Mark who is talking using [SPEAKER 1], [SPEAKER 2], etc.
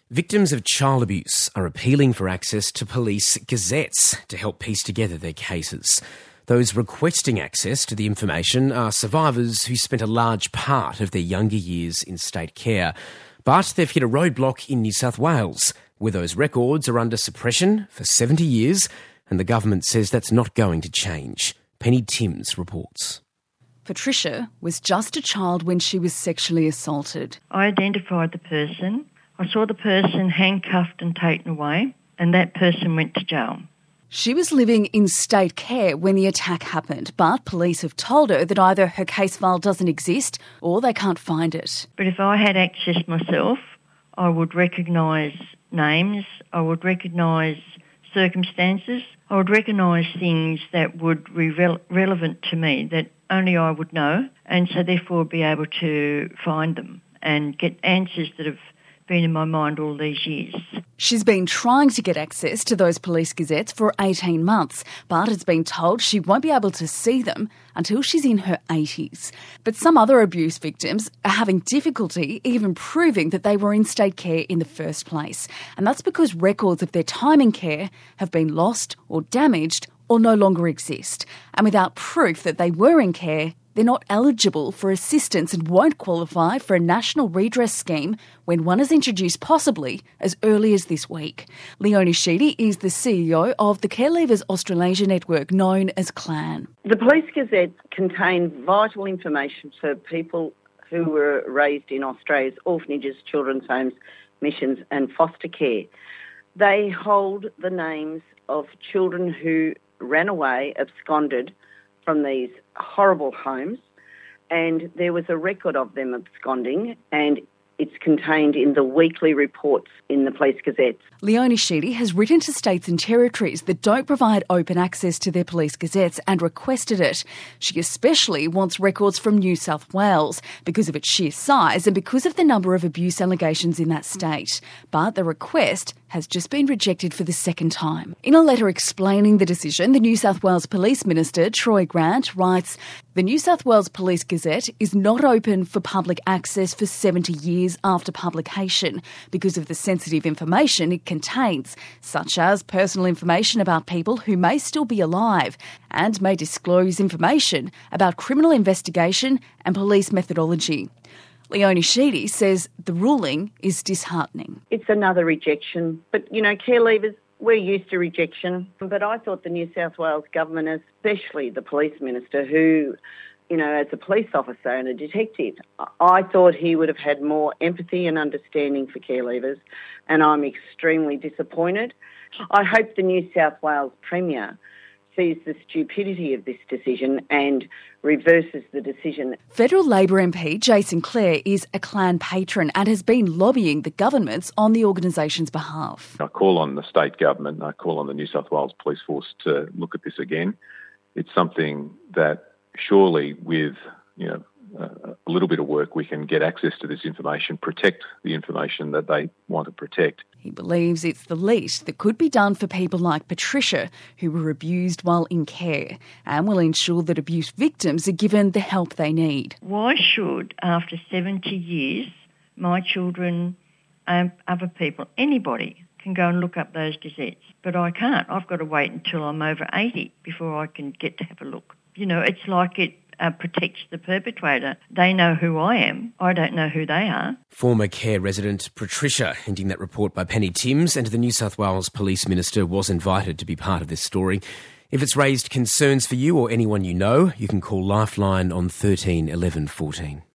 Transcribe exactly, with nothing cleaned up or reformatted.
[SPEAKER 1] Victims of child abuse are appealing for access to police gazettes to help piece together their cases. Those requesting access to the information are survivors who spent a large part of their younger years in state care. But they've hit a roadblock in New South Wales, where those records are under suppression for seventy years, and the government says that's not going to change. Penny Timms reports.
[SPEAKER 2] Patricia was just a child when she was sexually assaulted.
[SPEAKER 3] I identified the person. I saw the person handcuffed and taken away, and that person went to jail.
[SPEAKER 2] She was living in state care when the attack happened, but police have told her that either her case file doesn't exist or they can't find it.
[SPEAKER 3] But if I had access myself, I would recognise names, I would recognise circumstances, I would recognise things that would be re- relevant to me that only I would know, and so therefore be able to find them and get answers that have been in my mind all these years.
[SPEAKER 2] She's been trying to get access to those police gazettes for eighteen months, but has been told she won't be able to see them until she's in her eighties. But some other abuse victims are having difficulty even proving that they were in state care in the first place. And that's because records of their time in care have been lost or damaged or no longer exist. And without proof that they were in care, they're not eligible for assistance and won't qualify for a national redress scheme when one is introduced possibly as early as this week. Leonie Sheedy is the C E O of the Care Leavers Australasia network known as CLAN.
[SPEAKER 4] The police gazettes contain vital information for people who were raised in Australia's orphanages, children's homes, missions and foster care. They hold the names of children who ran away, absconded from these horrible homes, and there was a record of them absconding, and it's contained in the weekly reports in the police gazettes.
[SPEAKER 2] Leonie Sheedy has written to states and territories that don't provide open access to their police gazettes and requested it. She especially wants records from New South Wales because of its sheer size and because of the number of abuse allegations in that state. But the request has just been rejected for the second time. In a letter explaining the decision, the New South Wales Police Minister, Troy Grant, writes, "The New South Wales Police Gazette is not open for public access for seventy years after publication because of the sensitive information it contains, such as personal information about people who may still be alive and may disclose information about criminal investigation and police methodology." Leonie Sheedy says the ruling is disheartening.
[SPEAKER 4] It's another rejection, but, you know, care leavers, we're used to rejection. But I thought the New South Wales government, especially the police minister, who, you know, as a police officer and a detective, I thought he would have had more empathy and understanding for care leavers, and I'm extremely disappointed. I hope the New South Wales Premier sees the stupidity of this decision and reverses the decision.
[SPEAKER 2] Federal Labor M P Jason Clare is a CLAN patron and has been lobbying the governments on the organisation's behalf.
[SPEAKER 5] I call on the state government and I call on the New South Wales Police Force to look at this again. It's something that surely with, you know, a little bit of work we can get access to this information, protect the information that they want to protect.
[SPEAKER 2] He believes it's the least that could be done for people like Patricia who were abused while in care, and will ensure that abuse victims are given the help they need.
[SPEAKER 3] Why should, after seventy years, my children, um, other people, anybody can go and look up those gazettes? But I can't. I've got to wait until I'm over eighty before I can get to have a look. You know, it's like it Uh, protects the perpetrator. They know who I am. I don't know who they are.
[SPEAKER 1] Former care resident Patricia, ending that report by Penny Timms, and the New South Wales Police Minister was invited to be part of this story. If it's raised concerns for you or anyone you know, you can call Lifeline on thirteen eleven fourteen.